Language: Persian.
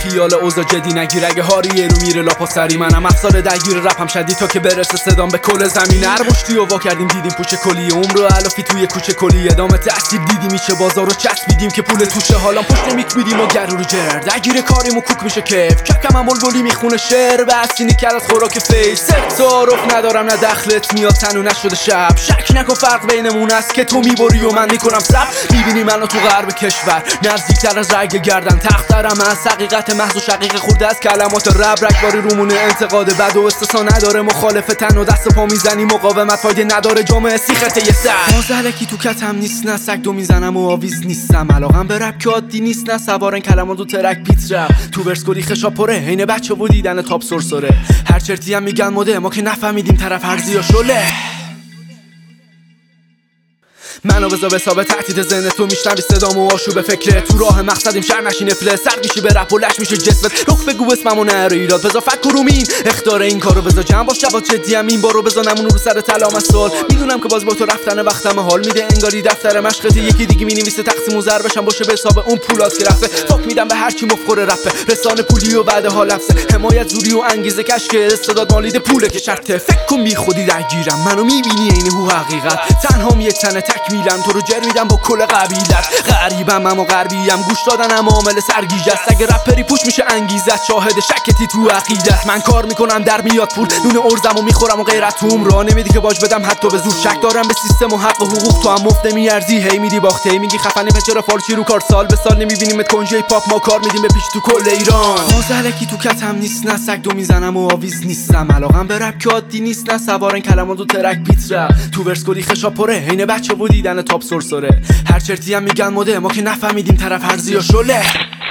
خیال اوضاع جدی نگیر، اگه هاریه رو میره لاپا سری منم افسار درگیر رپم شدید تا که برسه صدام به کل زمین. هر مشتی و وا کردیم دیدیم پوچه کلی عمر رو علافی توی کوچه کلی ادامه تاثیر دیدی میشه بازار رو چسبیدیم که پول توشه حالا پشت میک میدیم و گرو رو جر درگیر کاریم و کوک میشه کیف ککم هم بلبلی میخونه شعر بسینی کرد از خوراک فیس تعارف ندارم نه دخلت میاد تنو نشده شب شک نکن فرق بینمون است که تو میبری و من میکنم سب میبینی منو تو غرب کشور نزدیکتر از رگ گردن تخترم از حقیقت محض و شقیق خورده از کلمات رب رگباری رومونه انتقاد بد و استثنا نداره مخالف تن و دست پا میزنی مقاومت فایده نداره جامعه سیخته یه سر مازلکی تو کتم نیست نه سگ دو میزنم و آویز نیستم علاقم به رپ که عادی نیست نه سوارن کلمات و ترک بیت رپ تو ورس گلی خشا پره عین بچه و دیدن تاپ سرسره هر چرتی هم میگن مده ما که نفهمیدیم طرف هرزی یا شله منو بذار به حساب تهدید ذهن تو میشنوی صدام و آشوب فکره تو راه مقصدیم شر نشینه فله سرد میشی به رپ و لش میشه جسمت رخ بگو اسممو نره ایراد بذار فکر رومین اختار این کارو بذار جمع باش جواد جدیم این بارو بذار نمونو رو سر طلا مسال میدونم که باز با تو رفتن وقتم حال میده انگاری دفتر مشقت یکی دیگه مینویسه تقسیم و ضربشم باشه به حساب اون پولات که رفته فاک میدم به هر کی مفخور رپه رسانه پولی و بعد حال لفظه حمایت زوری و انگیزه کشک استعداد مالید پوله که شرطه فکر کن بی خودی درگیرم منو میبینی عین هو حقیقت تنها یه تنه تکمیلم تو رو جر میدم با کل قبیلت غریبم اما غربیم گوش دادنم عامل سرگیجه است اگه رپری پوش میشه انگیزت شاهد شکتی تو عقیدت من کار میکنم در میاد پول نون ارزم و میخورم و غیرتوم را نمیدی که باج بدم حتی به زور شک دارم به سیستم و حق و حقوق تو هم مفت نمیارزی هی میدی باخته هی میگی خفنی پچر فالچی رو کار سال به سال نمیبینیمت کنجه پاپ ما کار میدیم به پیش تو کل ایران مازلکی تو کتم نیست نه سگ دو میزنم و آویز نیستم علاقم به رپ که عادی نیست نه سوارن کلمات و ترک بیت رپ تو ورس گلی خشا پره عین بچه و دیدن تاپ سرسره هر چرتی هم میگن مده ما که نفهمیدیم طرف هرزی یا شله